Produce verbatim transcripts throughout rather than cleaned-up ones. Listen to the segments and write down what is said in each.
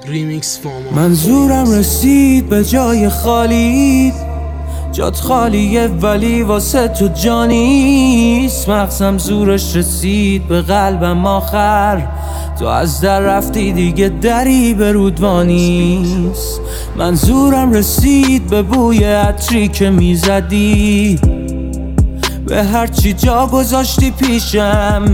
ریمیکس فاما. منظورم رسید به جای خالی، جات خالیه ولی واسه تو جانیست. مغزم زورش رسید به قلبم آخر، تو از در رفتی دیگه دری به رودوانیست. منظورم رسید به بوی عطری که میزدی، به هرچی جا گذاشتی پیشم،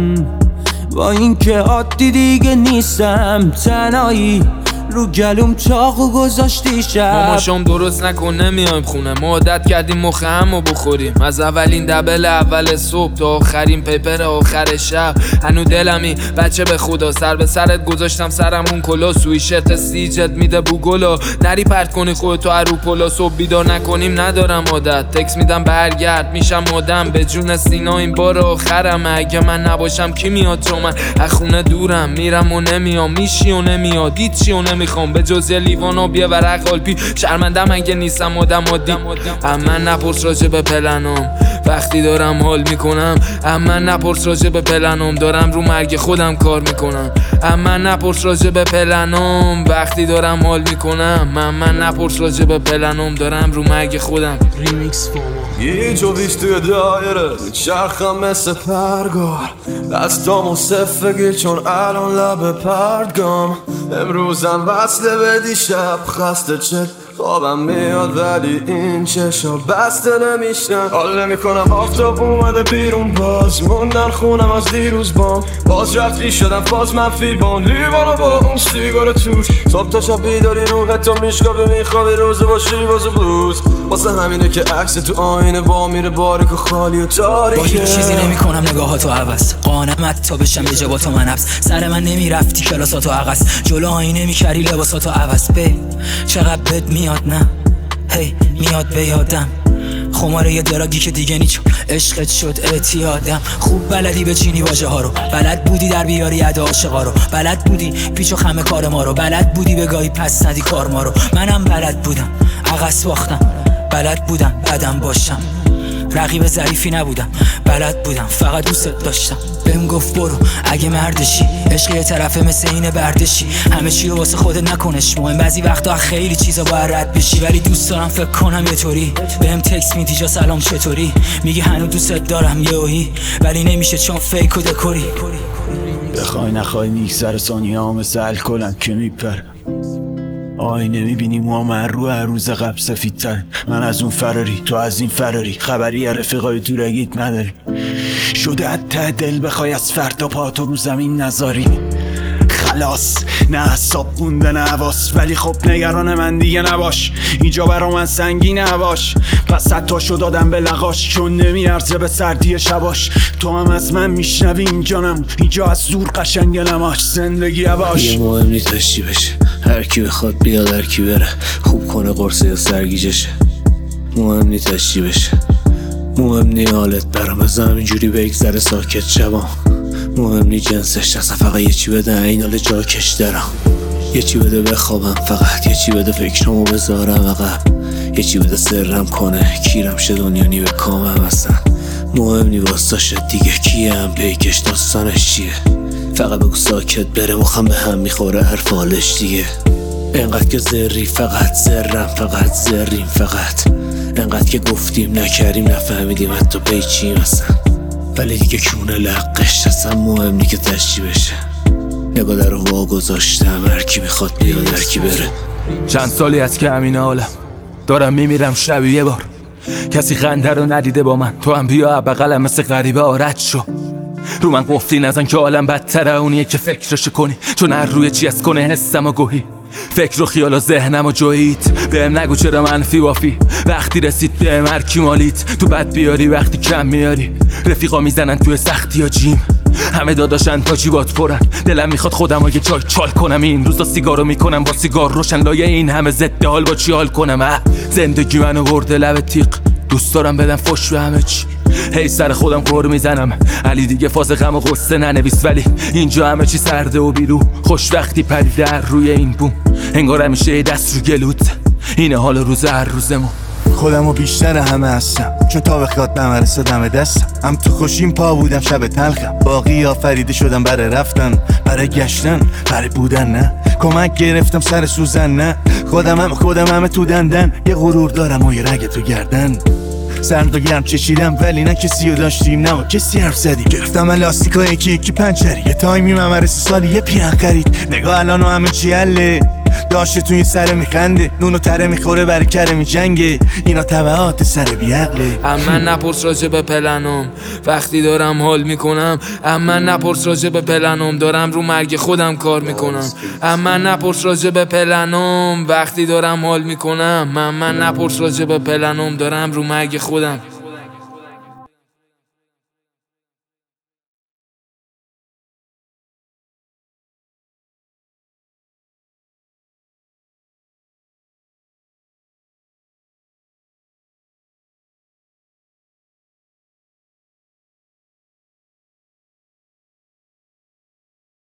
با این که عادی دیگه نیستم. تنهایی رو گلوم چاقو گذاشتی شب. ماما شام درست نکن نمیایم خونه، ما عادت کردیم مخ همو بخوریم. از اولین دبل اول صبح تا آخرین پیپر آخر شب. هنو دلمی بچه به خدا، سر به سرت گذاشتم سرمون کلا. سویشرت سیجت میده بوگلا، نری پرت کنی خودتو ارو پلا. صبح بیدار نکنیم ندارم عادت، تکس میدم برگرد میشم آدم. به جون سینا این بار آخرم، اگه من نباشم کی میاد؟ تو من از خونه دورم، میرم و نمیام، میشی و نمیاد، هیچی و نمیخوام به جز یه لیوان و بیه ورق آلپی. شرمندم اگه نیستم آدم عادی. اما نپرس راجع به پلنام وقتی دارم حال میکنم. اما نپرس راجع به پلنام دارم رو مرگ خودم کار میکنم. اما نپرس راجع به پلنام وقتی دارم حال میکنم. اما نپرس راجع به پلنام دارم رو مرگ خودم. ریمیکس فاما. یه جویش توی دایره چرخم مثل پرگار، دستامو صفه گیر چون الان لب پردگام. امروزم وصله به دیشب خسته چک خوابم میاد ولی این چشا بسته نمیشن. حال نمیکنم آفتاب اومده بیرون، باز موندن خونم از دیروز بام. باز رفتی شدم باز منفی بان، لیوانو با اون سیگار توش. صبح تا شب بیداری روحت تو میشکابی، میخوابی روزه باشی بازو بلوز. واسه همینه که عکس تو آینه با میره باریک و خالی و تاریکه. با هیچ چیزی نمی کنم نگاهاتو عوض، قانمت تا بشم یه جا با تو من حبس. سر من نمیرفتی کلاساتو عقص، جلو آینه میکردی لباساتو عوض. بی چقدر بد میاد نه هی میاد به یادم، خماره یه دراگی که دیگه نیچون عشقت شد اعتیادم. خوب بلدی به چینی واژه ها رو، بلد بودی در بیاری ادا عاشقا رو، بلد بودی پیچ و خم کار ما رو، بلد بودی بگاهی پس ندی کار ما رو. منم بلد بودم عقص باختم، بلد بودم بعدم باشم. رقیب ضعیفی نبودم، بلد بودم فقط دوست داشتم. بهم گفت برو اگه مردشی، عشق یه طرفه مثل اینه بردشی. همه چی رو واسه خودت نکنش مهم، بعضی وقتا خیلی چیزا باید رد بشی. ولی دوست دارم فکر کنم یه طوری، بهم تکس میدی جا سلام چطوری، میگی هنوز دوست دارم یهویی، ولی نمیشه چون فیک و دکوری. بخوای نخوای میگذره ثانیه ها مثل الکلن که میپره. آینه میبینی موامن رو هر روز قبل سفیدتر. من از اون فراری تو از این فراری، خبری رفیقای دورگیت نداری. شده حتی دل بخوای از فردا پاتو رو زمین نذاری. خلاص نه حساب بونده نه حواس، ولی خب نگران من دیگه نباش، اینجا برا من سنگین نباش. پس حتی شد دادم به لغاش چون نمیارزه به سردی شباش. تو هم از من میشنوی اینجا نمون، اینجا از دور قشنگ نماش. زندگی عباش یه مهم نیست هشتی بشه، هر کی بخواد بیاد هر کی بره، خوب کنه قرصه یا سرگیجشه. مهم نیست هشتی بشه، مهم نی حالت برام از همینجوری بگذره ساکت شبام. مهم نی جنسش اصلا، فقط یه چی بده این حال جاکش دارم. یه چی بده بخوابم فقط، یه چی بده فکرامو بذارم عقب، یه چی بده سرم کنه کیرم شه دنیا نی به کامم اصلا. مهم نی واسه دیگه کیه هم پیکش داستانش چیه، فقط بگو ساکت بره مخم به هم میخوره حرف حالش دیگه. انقدر که زری فقط زرم، فقط زریم فقط. انقدر که گفتیم نکردیم نفهمیدیم حتی پیچیم اصلا. ولی دیگه کونه لقش اصلا مهم نی که تشتی بشه. نگاه در رو وا گذاشتم، هر کی میخواد بیاد هر کی بره. چند سالی از که همین حالم دارم میمیرم شبی یه بار. کسی خنده رو ندیده با من، تو هم بیا بغلم مثل غریبه آرد شو. رو من قفلی نزن که عالم بدتره اونیه که فکرشو کنی، چون هر روی چی از کنه حسم و گوهی. فکر و خیال و ذهنم و جوییت، بهم نگو چرا منفی وافی. وقتی رسید بهم هر کی مالیت، تو بد بیاری وقتی کم میاری. رفیقا میزنن توی سختی یا جیم، همه داداشن تا جیبات پرن. دلم میخواد خودم و یه جای چال کنم، این روزا سیگارو میکنم با سیگار روشن. لایه این همه ضد حال با چی حال کنم. زندگی منو برده لب تیغ، دوست دارم بدم فش به همه چی. هی سر خودم قور میزنم، علی دیگه فاز غم و غصه ننویس. ولی اینجا همه چی سرده و بیرو، خوش وقتی پریده در روی این بوم. انگار همیشه دست رو گلوت، اینه حال روز هر روزمون. خودمو بیشتر همه هستم، چون تا بخواد نمرسه دم دستم. هم تو خوشیم پا بودم شب تلخم، باقی آفریده شدم برای رفتن، برای گشتن، برای بودن نه. کمک گرفتم سر سوزن نه خودم هم خودم همه تو دندن یه غرور دارم و یه رگ تو گردن سرد و گرم چشیدم ولی نه کسی رو داشتیم نه و کسی حرف زدی گرفتم لاستیکا یکی یکی پنچری یه تایمی ممرسی سالی یه پیان خرید نگاه الان و همه چی حله داشته توی سر میخنده نونو تره میخوره برای کره میجنگه اینا تبعات سر بیعقله. اما نپرس راجع به پلنم وقتی دارم حال میکنم اما نپرس راجع به پلنم دارم رو مرگ خودم کار میکنم اما نپرس راجع به پلنم وقتی دارم حال میکنم اما نپرس راجع به پلنم دارم رو مرگ خودم